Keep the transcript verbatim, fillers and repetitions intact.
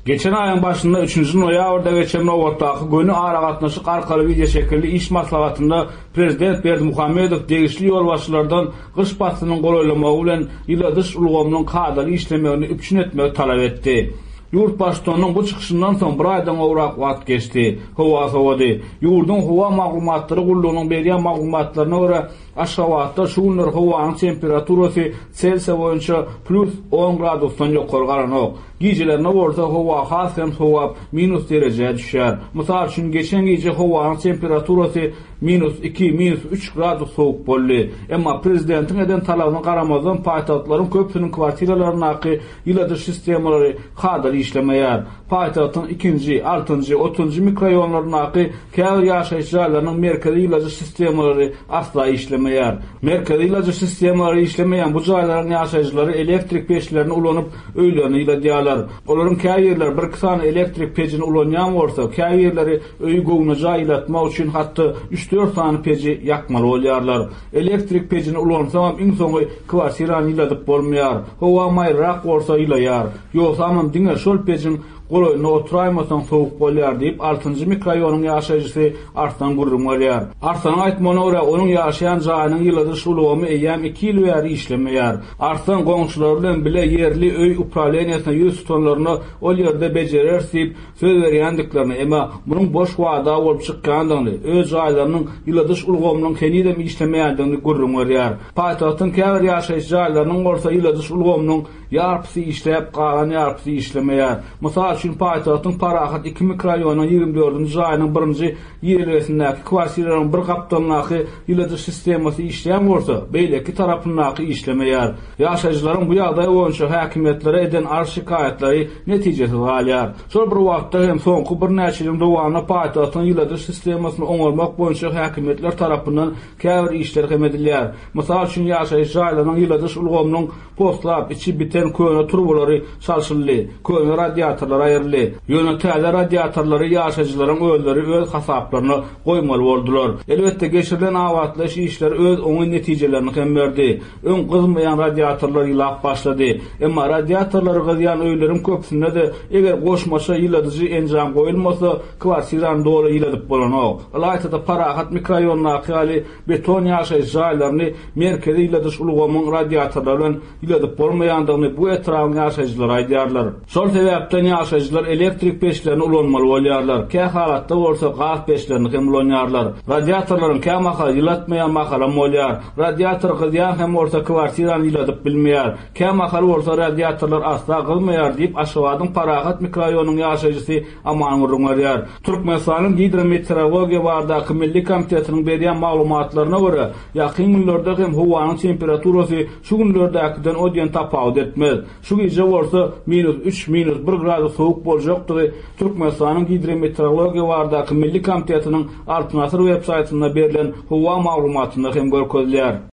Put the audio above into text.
Geçen ayın başında üçüncü noyabrda geçen Nowatdaki günü ara gatnaşyk arkaly video şekilli iş maslahatynda Prezident Berdimuhammedow degişli ýol başçylardan gyş basynyň golaýlamagy bilen ýyladyş ulgamynyň kadaly işlemegini üpçün etmegi talap etdi. Yurt başçynyň bu çykyşyndan soň bir aýdan gowrak wagt geçdi. Howa sowady. Ýurdun howa maglumatlary gullugynyň berýän maglumatlaryna görä aşağı wagtda şu günler howanyň temperaturasy Selsiýa boýunça plus on gradusdan ýokary garanok. Gijelerine orta hova hasem hova minus derece düşer. Misal üçün geçen gece hovanın temperaturası minus iki, minus üç gradus soğuk bolly. Emma prezidentin eden talabyna garamazdan paýtagatlaryň köpsünün kwartiralarynaky ýyladyş sistemleri kadar işlemeýär. Paýtagatın ikinji, altıncı, otuzuncu mikroraýonlarynaky käbir ýaşaýyş jaýlarynyň merkezi ýyladyş sistemleri asla işlemeýär. Merkezi ýyladyş sistemleri işlemeýän bu jaýlaryň ýaşaýjylary elektrik peşlerini ulanyp öýlerini ýyladýarlar. Olaryň käýerler bir kısan elektrik pejini ulanýan bolsa, käýerleri öýü gowunaja ýylatmak üçin hatda üç dört sany peji ýakmaly bolýarlar. Elektrik pejini ulansa iň soňy kwartirany ýyladyp bolmaýar. Howa maýrak bolsa ýylaýar. Ýoksa hamam diňe şol pejin goloyna oturaýmasaň sowuk bolýar diýip altıncı mikroraýonyň ýaşaýjysy Arslan gurrun bolýar. Arslanyň aýtmagyna görä onuň ýaşaýan jaýynyň ýyladyş ulgamy eýäm iki ýyl bäri işlemeýär. Arslan goňşulary bilen bile ýerli öý upraleniýasyna ýüz tonlaryny ol ýerde bejerer diýip söz berýändiklerini, emma munyň boş wada bolup çykkandygyny, öz jaýlarynyň ýyladyş ulgamynyň kenide işlemeýändigini gurrun bolýar. Paýtagtyň käbir ýaşaýyş jaýlarynyň bolsa ýyladyş ulgamynyň ýarpysy işläp, galan ýarpysy işlemeýär. Mysal üçün paýtagtyň Parahat iki mikroraýonyň ýygrimi dördünji jaýynyň birinji ýerlesindäki kwartiralyň bir gapdanyňky ýyladyş sistematy işleýän bolsa, beýleki tarapyndaky işlemeýär. Ýaşaýjylaryň bu ýagdaý boýunça häkimetlere eden arş şikaýatlary netijesi alýar. Şol bir wagtda hem soňky bir näçe ýyl dowamlı paýtagtyň ýyladyş sistemasyny oňarmak boýunça häkimetler tarapyndan käbir işler hemedilýär. Mysal üçün ýaşaýyş jaýlarynyň ýyladyş ulgamynyň postlap içi biten köne turbolary çalşyldy, köne radiatorlar aýrly. Ýönetäler radiatorlary ýaşaýjylaryň özleri öz hasaplaryna goýmaly boldular. Elbetde geçirilen awatlaş işler öz oňy netijelerini hem berdi. Öň gyzmaýan radiatorlar ýylap başlady. Emma radiatorlary gyzýan öýlerin köpsünde de eger goşmaşa ýyladyjy enjam goýulmasa, kwartiran doly ýyladyp bolanok. Alaýtda Parahat mikroraýonunaky ýaly beton ýaşaýyş jaýlaryny merkezi ýyladyş ulgamyň radiatorlary bilen ýyladyp bolmaýandygyny bu etrawyň ýaşaýjylary aýdýarlar. Şol sebäpden ýaşaýjylar elektrik peşlerini ulanmaly bolýarlar. Kä halatda bolsa gaz peşlerini hem ulanýarlar. Radiatorlaryň kä mahal ýylatmaýan mahalam bolýar. Radiator gyzýan hem orta kwartirany ýyladyp bilmeýär. Kä mahal bolsa radiatorlar asla gylmaýar diýip aşawadyň Parahat mikroraýonyň ýaşaýjysy Aman Gurrunýar. Türkmenistanyň hidrometeorologiýa baradaky Milli Komitetiniň berýän maglumatlaryna görä, ýakyn günlerde hem howanyň temperaturasy şu günlerdäkiden odýan tapawut etmez. Şu gece bolsa minus üç, minus bir gradus soğuk boljakdygy Türkmenistanyň hidrometeorologiýa baradaky Milli Komitetiniň Altınasır web saýtynda berilen howa maglumatynda hem görkezilýär.